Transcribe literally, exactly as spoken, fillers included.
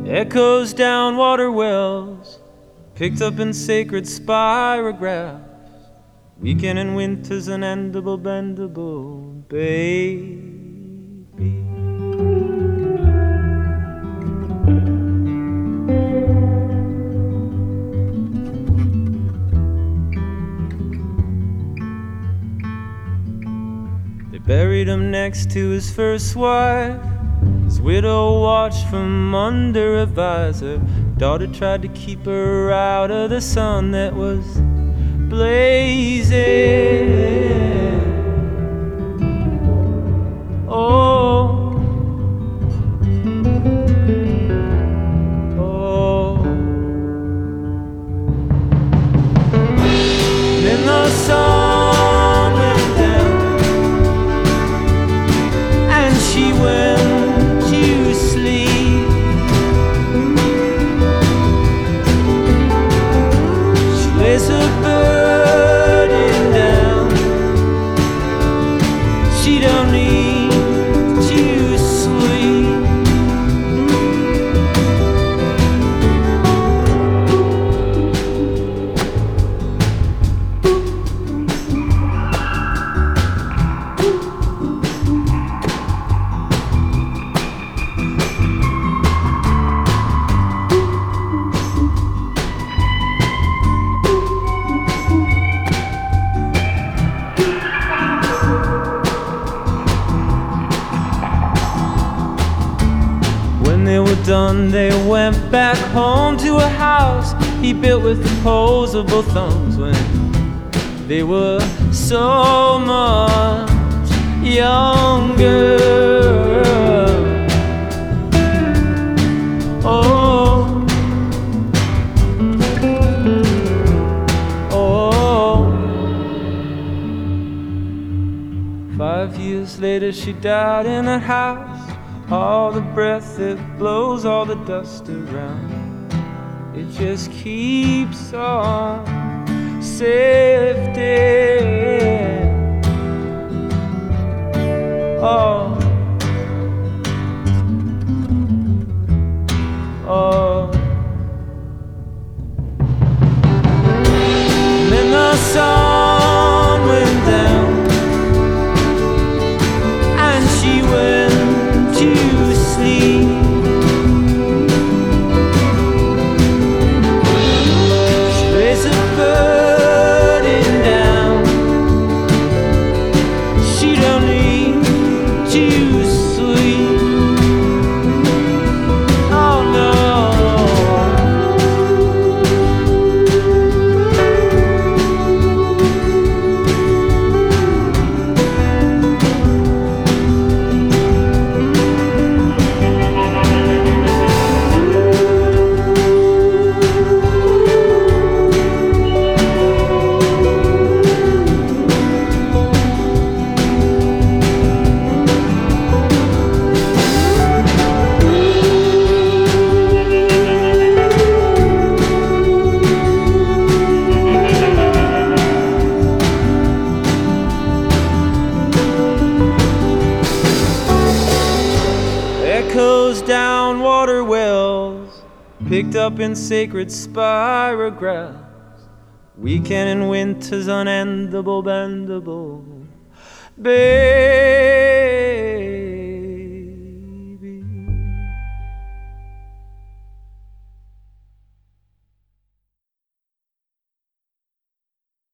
Echoes down water wells, picked up in sacred spirographs. Weekend and winter's unendable, bendable, baby. They buried him next to his first wife. His widow watched from under a visor. Daughter tried to keep her out of the sun that was blazing. Oh, oh. Then the sun went down, and she went to sleep. She lays her burden down. She don't need to sleep. When they were done, they went back home to a house he built with opposable thumbs when they were so much younger. Oh, oh. Five years later, she died in that house. All the breath that blows all the dust around, it just keeps on sifting. Oh, oh. And then the sun went down, and she went to sleep. She lays her burden down. She don't need to sleep. Oh no. Echoes down water wells, picked up in sacred spirographs. Weekend and winter's unendable, bendable, babe.